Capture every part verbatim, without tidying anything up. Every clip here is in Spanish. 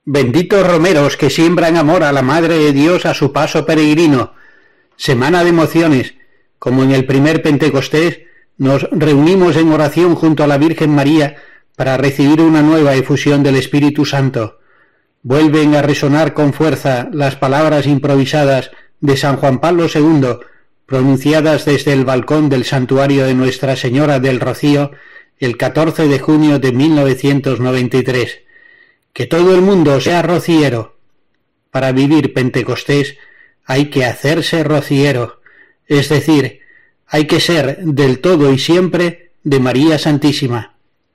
Benditos romeros que siembran amor a la Madre de Dios a su paso peregrino. Semana de emociones. Como en el primer Pentecostés, nos reunimos en oración junto a la Virgen María para recibir una nueva efusión del Espíritu Santo. Vuelven a resonar con fuerza las palabras improvisadas de San Juan Pablo segundo, pronunciadas desde el balcón del santuario de Nuestra Señora del Rocío el catorce de junio de mil novecientos noventa y tres. Que todo el mundo sea rociero. Para vivir Pentecostés hay que hacerse rociero, es decir, hay que ser del todo y siempre de María Santísima.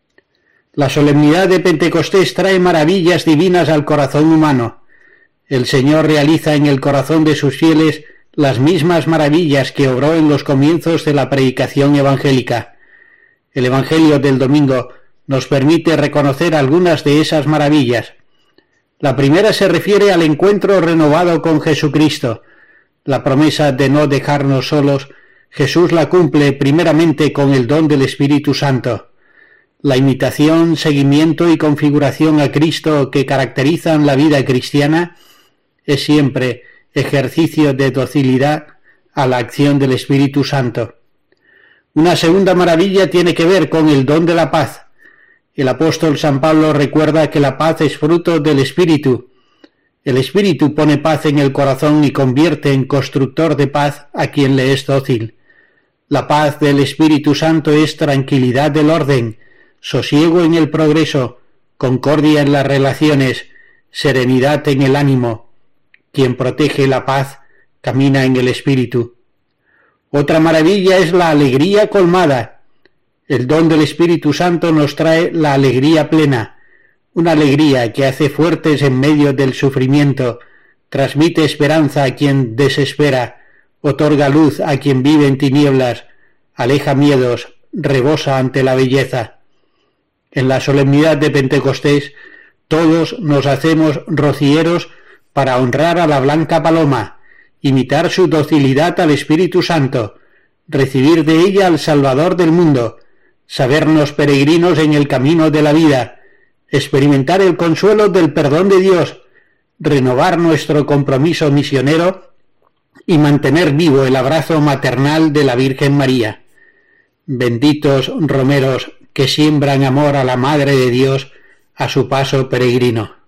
La solemnidad de Pentecostés trae maravillas divinas al corazón humano. El Señor realiza en el corazón de sus fieles las mismas maravillas que obró en los comienzos de la predicación evangélica. El Evangelio del domingo nos permite reconocer algunas de esas maravillas. La primera se refiere al encuentro renovado con Jesucristo. La promesa de no dejarnos solos, Jesús la cumple primeramente con el don del Espíritu Santo. La imitación, seguimiento y configuración a Cristo que caracterizan la vida cristiana es siempre ejercicio de docilidad a la acción del Espíritu Santo. Una segunda maravilla tiene que ver con el don de la paz. El apóstol San Pablo recuerda que la paz es fruto del Espíritu. El Espíritu pone paz en el corazón y convierte en constructor de paz a quien le es dócil. La paz del Espíritu Santo es tranquilidad del orden, sosiego en el progreso, concordia en las relaciones, serenidad en el ánimo. Quien protege la paz camina en el Espíritu. Otra maravilla es la alegría colmada. El don del Espíritu Santo nos trae la alegría plena, una alegría que hace fuertes en medio del sufrimiento, transmite esperanza a quien desespera, otorga luz a quien vive en tinieblas, aleja miedos, rebosa ante la belleza. En la solemnidad de Pentecostés, todos nos hacemos rocieros para honrar a la blanca paloma, imitar su docilidad al Espíritu Santo, recibir de ella al Salvador del mundo, sabernos peregrinos en el camino de la vida, experimentar el consuelo del perdón de Dios, renovar nuestro compromiso misionero y mantener vivo el abrazo maternal de la Virgen María. Benditos romeros que siembran amor a la Madre de Dios a su paso peregrino.